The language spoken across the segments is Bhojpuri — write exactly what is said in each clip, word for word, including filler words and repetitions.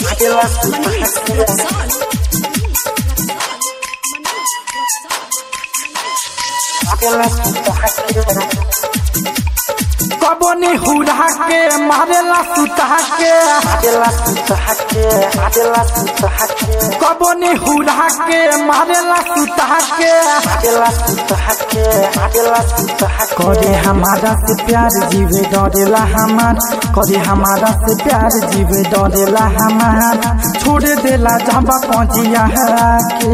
कबनी हुड़ा के मारेला सुता के कबनी हुड़ा के मारेला सुता के करे हमारा से प्यार जीवे डरेला हमार करे हमारा से प्यार जीवे डरेला हमार छोड़ देला जब पहुंचिया के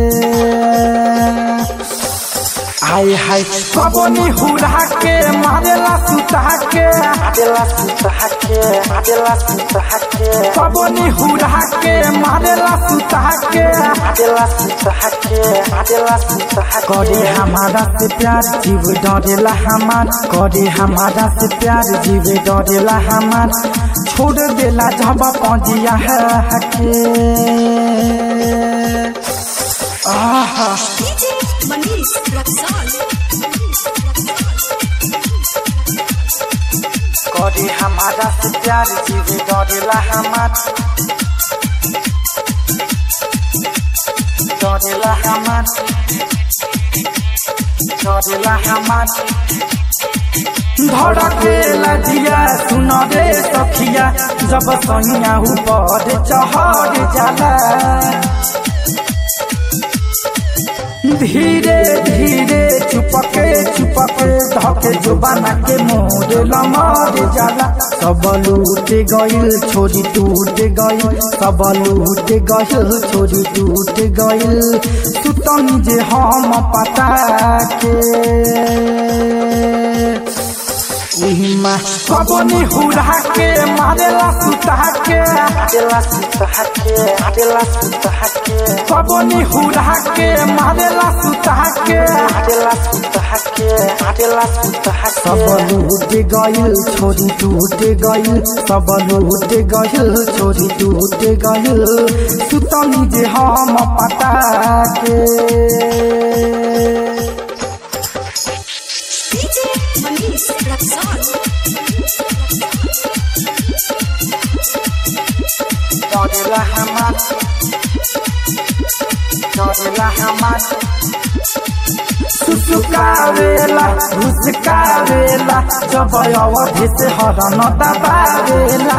हाय हाय कबनी हुड़ा के मारेला सुता के कबनी हुड़ा के मारेला सुता के करे हमारा से प्यार जीव डरेला हमार करे हमारा से प्यार जीव डरेला हमार छोड़ देला जब पहुंचिया के आहा करे हमारा से प्यार जीवे डरेला हमार डरेला हमार डरेला हमार धड़केला दिया सुन रे सखिया जब सैया ऊपर चढ़ जाला धीरे धीरे चुपके चुपके धके जुबाना के मोरे लमर जाला सब लूट गइल छोरी टूट गइल सब लूट गइल छोरी टूट गइल सुतनी जे हम पता के उहिमा कबनी हुड़ा के मारेला सुता के कबनी हुड़ा के मारेला सुता के सब लूट गइल छोरी टूट गइल सब लूट गइल छोरी टूट गइल सुतनी जे हम पता के डरेला हमार डरेला हमार सुसुकावेला घुसकावेला जब अवधि से हरन दबावेला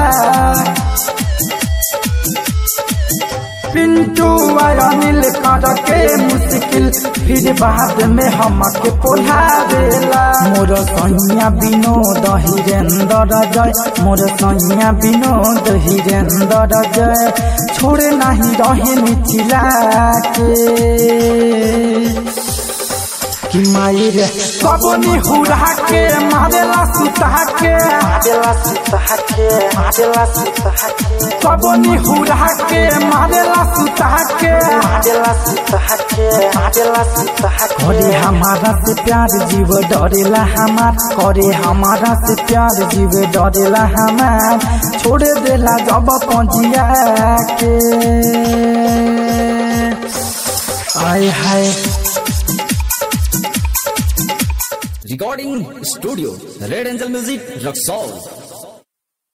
पिंटू अनिल करके मुश्किल फिर बाद में हमके पोल्हावेला मोर सैया विनोद हिरेंद्र जय मोर सैया विनोद हिरेंद्र जय छोड़े नहीं रहे मिथिला के कि माई रे कबनी हुड़ा के मारेला सुता के कबनी हुड़ा के मारेला सुता के करे हमारा से प्यार जीव डरेला हमार करे हमारा से प्यार जीव डरेला हमार छोड़ देला जब पहुंचिया के आय हाय Recording Studio Red Angel Music Rock Soul।